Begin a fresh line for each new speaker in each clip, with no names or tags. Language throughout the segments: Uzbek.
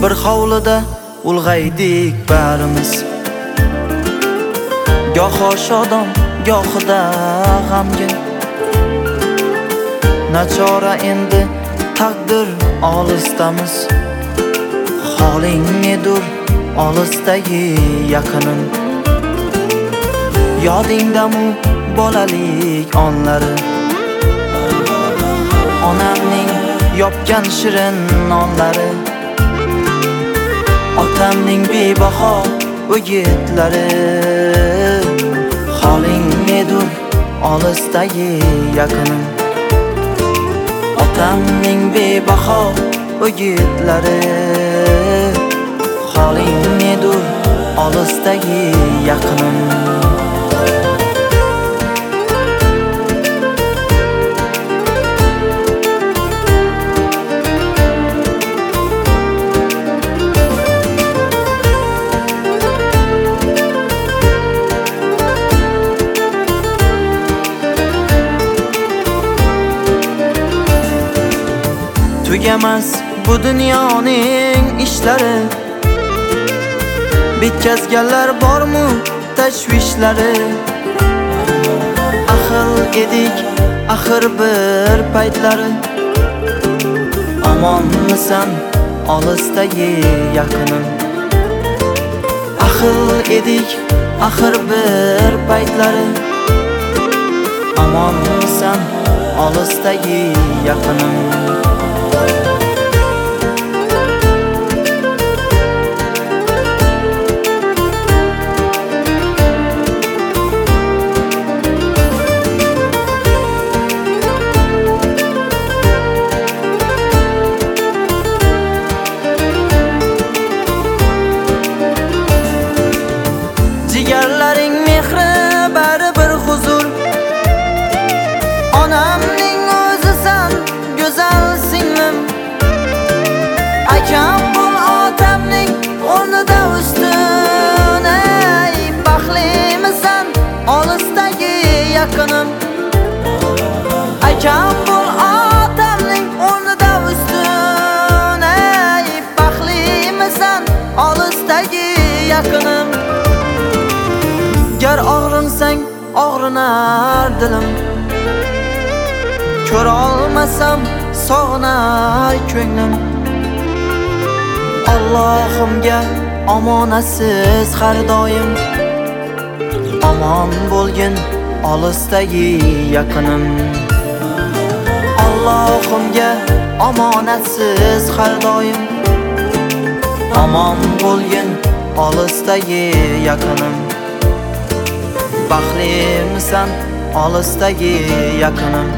Bir hovlida ulg'aydik barimiz. Goho shodon, gohida g'amgin. Nachora endi taqdir olisdamiz. Holing nedir olisdagi yaqinim? Yodingdamu bolalik onlari, onamning yopgan shirin nonlari, otamning bebaho o'gitlari. Holing nedir olisdagi yaqinim? Otamning bebaho o'gitlari. Holing nedir olisdagi yaqinim? Tugamas bu dunyoning ishlari, bitkazganlar bormi tashvishlari? Ahil edik axir bir paytlari, omonmisan olisdagi yaqinim? Ahil edik axir bir paytlari, omonmisan olisdagi yaqinim? Jigarlaring mehri bari bir huzur. Onamning o'zisan go'zal singlim. Akam bul otamning o'rnida ustun. Ey baxtlimisan olisdagi yaqinim? Akam bul otamning o'rnida ustun. Ey baxtlimisan olisdagi yaqinim? Gar og'rinsang og'rinar dilim, ko'ra olmasam sog'nar ko'nglim. Allohimga omonatsiz har doim, omon bo'lgin olisdagi yaqinim. Allohimga omonatsiz har doim, omon bo'lgin olisdagi yaqinim. Baxtlimisan olisdagi yaqinim?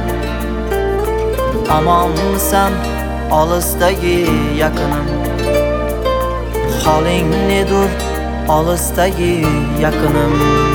Omonmisan olisdagi yaqinim? Holing nedir olisdagi yaqinim?